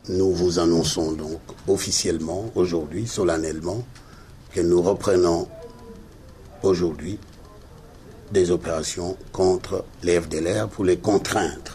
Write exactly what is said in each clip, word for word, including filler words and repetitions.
Nous vous annonçons donc officiellement, aujourd'hui, solennellement, que nous reprenons aujourd'hui des opérations contre les F D L R pour les contraindre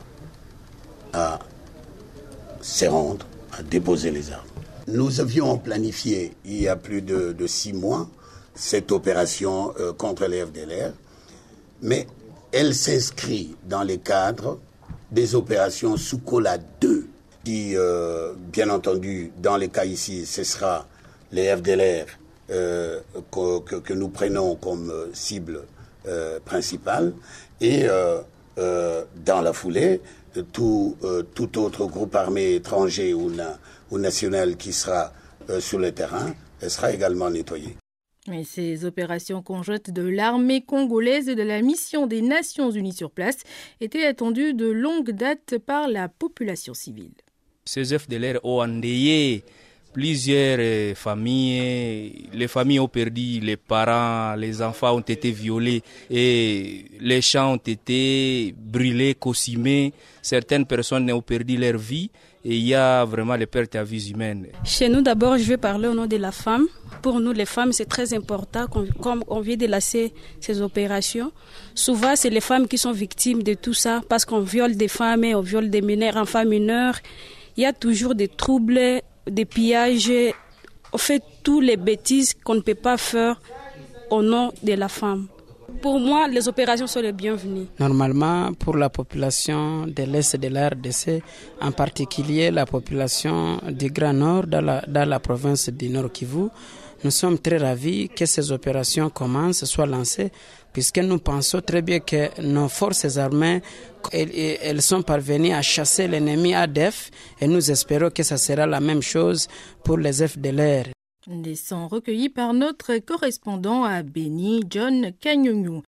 à se rendre, à déposer les armes. Nous avions planifié il y a plus de, de six mois cette opération euh, contre les F D L R, mais elle s'inscrit dans les cadres des opérations Soukhola deux, qui, euh, bien entendu, dans les cas ici, ce sera les F D L R euh, que, que, que nous prenons comme cible euh, principale, et euh, euh, dans la foulée, tout, euh, tout autre groupe armé étranger ou, na, ou national qui sera euh, sur le terrain sera également nettoyé. Et ces opérations conjointes de l'armée congolaise et de la mission des Nations Unies sur place étaient attendues de longue date par la population civile. Ces F D L R ont endeuillé plusieurs familles. Les familles ont perdu les parents, les enfants ont été violés et les champs ont été brûlés, consumés. Certaines personnes ont perdu leur vie et il y a vraiment les pertes à vie humaine. Chez nous, d'abord, je vais parler au nom de la femme. Pour nous, les femmes, c'est très important, comme on vient de lasser ces opérations. Souvent, c'est les femmes qui sont victimes de tout ça parce qu'on viole des femmes et on viole des mineurs, enfants mineurs. Il y a toujours des troubles, des pillages. On fait toutes les bêtises qu'on ne peut pas faire au nom de la femme. Pour moi, les opérations sont les bienvenues. Normalement, pour la population de l'Est de la R D C, en particulier la population du Grand Nord, dans la, dans la province du Nord Kivu, nous sommes très ravis que ces opérations commencent, soient lancées, puisque nous pensons très bien que nos forces armées, elles, elles sont parvenues à chasser l'ennemi A D F, et nous espérons que ça sera la même chose pour les F D L R. Des sons recueillis par notre correspondant à Béni, John Kanyonyo.